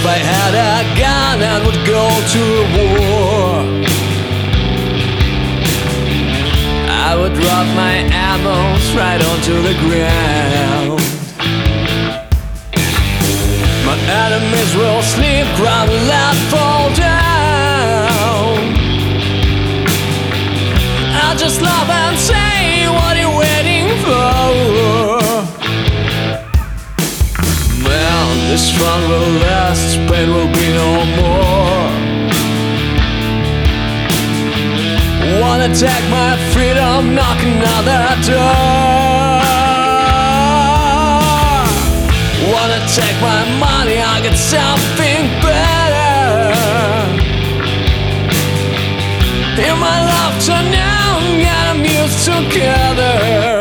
If I had a gun, I would go to war. I would drop my ammo right onto the ground. My enemies will sleep, crumble and fall down. I'll just laugh and say, what are you waiting for? Well, this fun will last, pain will be no more. Wanna take my freedom, knock another door. Wanna take my money, I get something better. In my laughter now, get amused together.